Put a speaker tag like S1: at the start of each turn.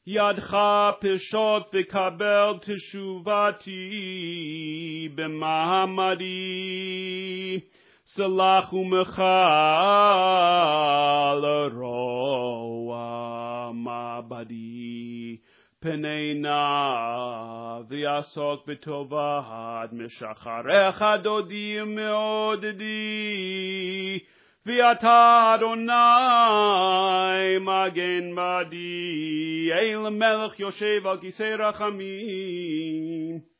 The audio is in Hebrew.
S1: ידך פשוט וקבל תשובתי במעמדי, סלח ומחל רוע מעבדי, פני נא ויעסוק בטובה עד משחרך דודי ומעודדי, ואתה אדוני מגן בעדי, אל מלך יושב על כיסא רחמים.